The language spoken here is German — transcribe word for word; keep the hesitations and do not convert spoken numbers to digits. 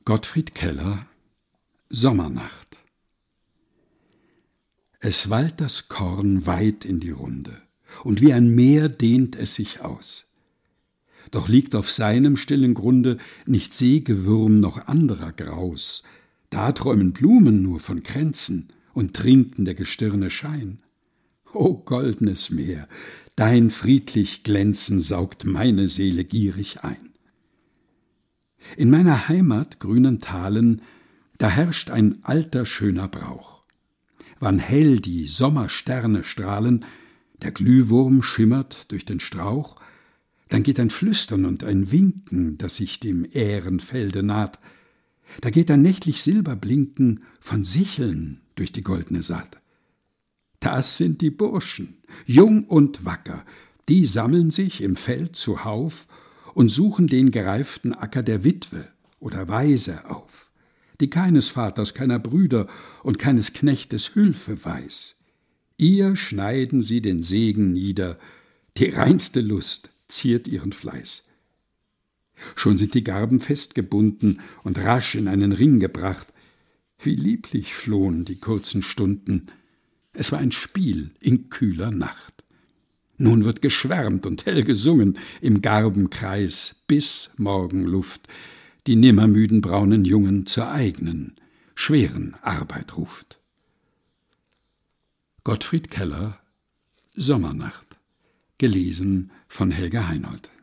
Gottfried Keller, Sommernacht. Es wallt das Korn weit in die Runde, und wie ein Meer dehnt es sich aus. Doch liegt auf seinem stillen Grunde nicht Seegewürm noch anderer Graus, da träumen Blumen nur von Kränzen und trinken der Gestirne Schein. O goldnes Meer, dein friedlich Glänzen saugt meine Seele gierig ein. In meiner Heimat, grünen Talen, da herrscht ein alter schöner Brauch. Wann hell die Sommersterne strahlen, der Glühwurm schimmert durch den Strauch, dann geht ein Flüstern und ein Winken, das sich dem Ährenfelde naht. Da geht ein nächtlich Silberblinken von Sicheln durch die goldne Saat. Das sind die Burschen, jung und wacker, die sammeln sich im Feld zuhauf und suchen den gereiften Acker der Witwe oder Waise auf, die keines Vaters, keiner Brüder und keines Knechtes Hülfe weiß. Ihr schneiden sie den Segen nieder, die reinste Lust ziert ihren Fleiß. Schon sind die Garben festgebunden und rasch in einen Ring gebracht. Wie lieblich flohen die kurzen Stunden. Es war ein Spiel in kühler Nacht. Nun wird geschwärmt und hell gesungen im Garbenkreis bis Morgenluft die nimmermüden braunen Jungen zur eigenen, schweren Arbeit ruft. Gottfried Keller, Sommernacht, gelesen von Helga Heinold.